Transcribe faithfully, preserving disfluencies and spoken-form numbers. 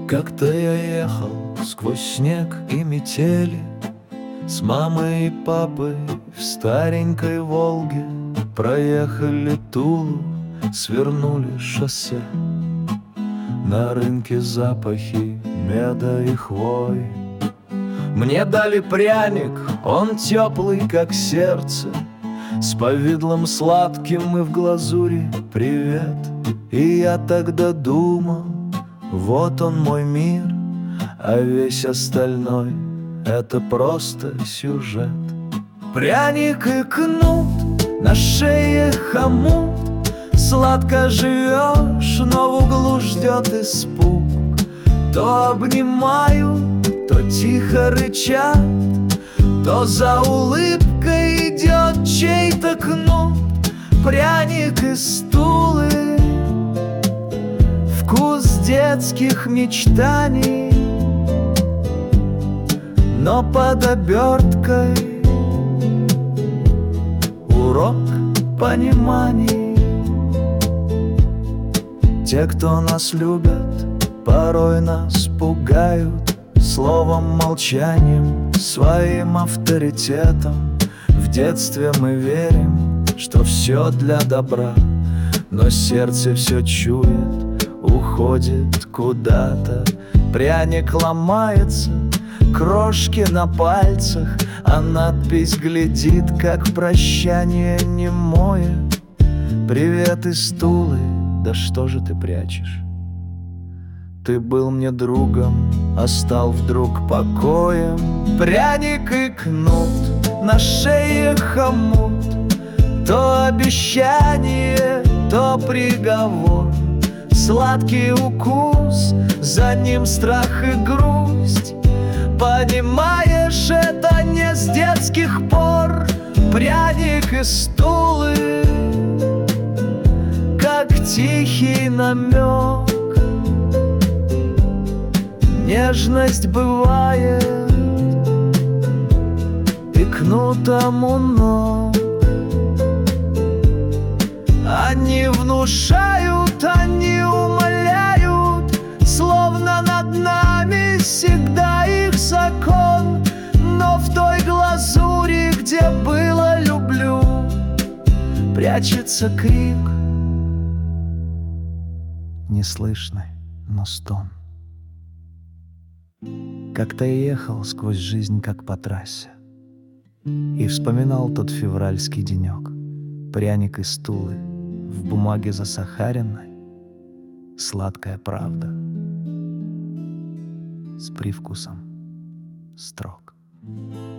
Как-то я ехал сквозь снег и метели с мамой и папой в старенькой Волге. Проехали Тулу, свернули шоссе. На рынке запахи меда и хвой. Мне дали пряник, он теплый, как сердце, с повидлом сладким и в глазури привет. И я тогда думал, вот он мой мир, а весь остальной — это просто сюжет. Пряник и кнут, на шее хомут, сладко живешь, но в углу ждет испуг. То обнимают, то тихо рычат, то за улыбкой идет чей-то кнут. Пряник и стулы, вкус детских мечтаний, но под оберткой урок пониманий. Те, кто нас любят, порой нас пугают словом, молчанием, своим авторитетом. В детстве мы верим, что все для добра, но сердце все чует, уходит куда-то. Пряник ломается, крошки на пальцах, а надпись глядит, как прощание немое. Привет из Тулы, да что же ты прячешь? Ты был мне другом, а стал вдруг покоем. Пряник и кнут, на шее хомут, то обещание, то приговор. Сладкий укус, за ним страх и грусть. Понимаешь, это не с детских пор. Пряник и стулы, как тихий намек. Нежность бывает и кнутом у ног. Они внушают, они умоляют, словно над нами всегда их закон. Но в той глазури, где было «люблю», прячется крик, неслышный, но стон. Как-то я ехал сквозь жизнь, как по трассе, и вспоминал тот февральский денек. Пряник и стулы, в бумаге засахаренной сладкая правда с привкусом строк.